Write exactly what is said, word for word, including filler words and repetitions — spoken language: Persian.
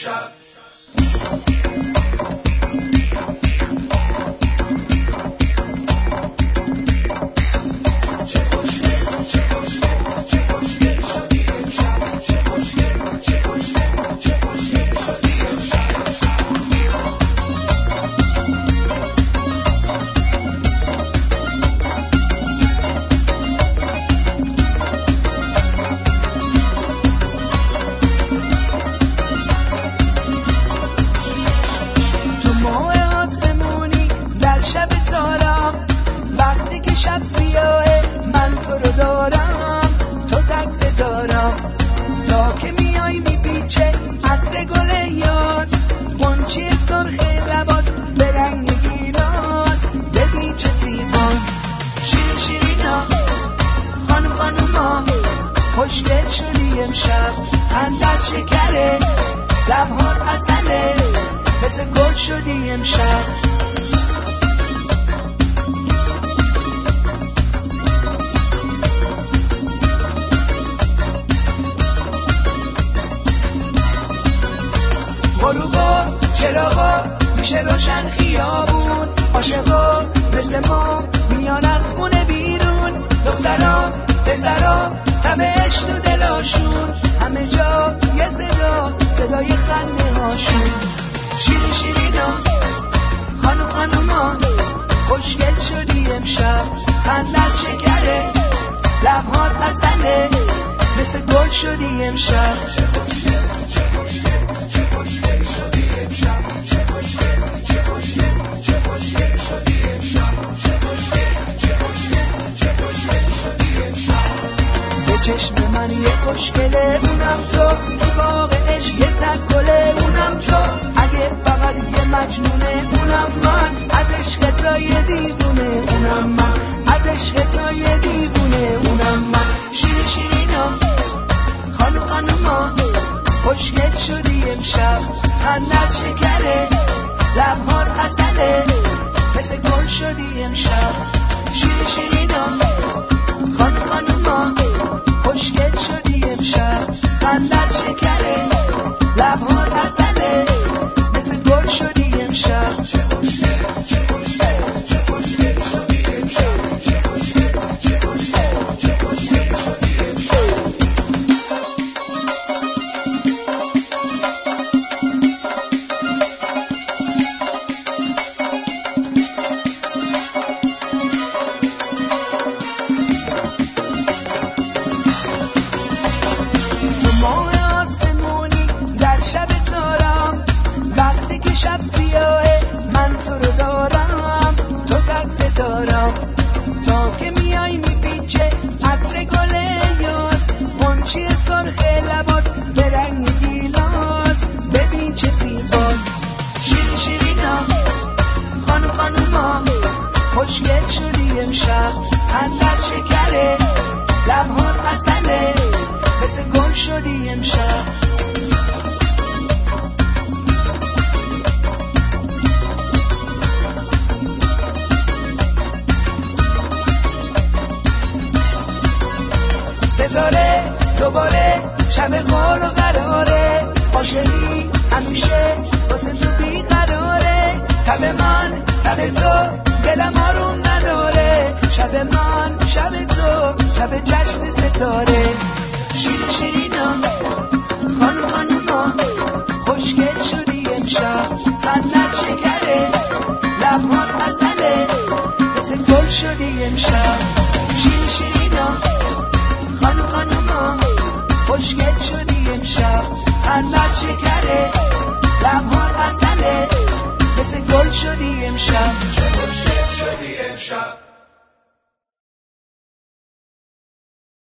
امشب. خوشگل شدی امشب، خندت شکره، لبهات عسله، مثل گل شدی امشب. غروبا چراغا میشه روشن خیابون، عاشقا مثل ما میان از خونه بیرون، دخترا پسرا همه عشق تو دلاشون، همه جا یه صدا، صدای خنده هاشون. شیری شیرینا خانم خانوما، خوشگل شدی امشب، خندت شکره، لبهات عسله، مثل گل شدی امشب. چه خوشگل چه خوشگل چه خوشگل شدی امشب، چه خوشگل چه خوشگل چه خوشگل شدی امشب، چه خوشگل چه خوشگل چه خوشگل شدی امشب. به چشم من یه خوشگله، اونم تو، تو باغ عشق یه تکله، اونم تو، اگه فقط یه مجنونه، اونم من، از عشق تا یه دیوونه، اونم من، از عشق تا یه دیوونه، اونم من. شیری شیرینا خانم خانوما، خوشگل شدی امشب، خندت شکره، لبهات عسله، مثل گل شدی امشب. شیری شیرینا خانم خانوما، خوشگل شدی امشب، خندت شکره، لبهات عسله، مثل گل شدی امشب. چه خوشگل چه خوشگل چه خوشگل شدی امشب، چه خوشگل چه خوشگل چه خوشگل شدی امشب. شب سیاهه من تو رو دارم، تو تک دارم، تا که میای میپیچه عطر گل یاس، غنچه سرخ لبات به رنگ گیلاس، ببین چه زیباست. شیرین شیرینا خانم خانوما، خوشگل شدی امشب، خندت شکره، لبهات عسله، مثل گل شدی امشب. ستاره دوباره شب خال و قراره، عاشقی همیشه واسه تو بیقراره، تب من تب تو دلم آروم نداره، شب من شب تو شب جشن ستاره. شیرین شیرینا خانم خانوما، خوشگل شدی امشب، خندت شکره، لبهات عسله، مثل گل شدی امشب. شیرین شیرینا خانم خانوما، خوشگل شدی امشب، خندت شکره، لبهات عسله، مثل گل شدی امشب. چه خوشگل شدی امشب.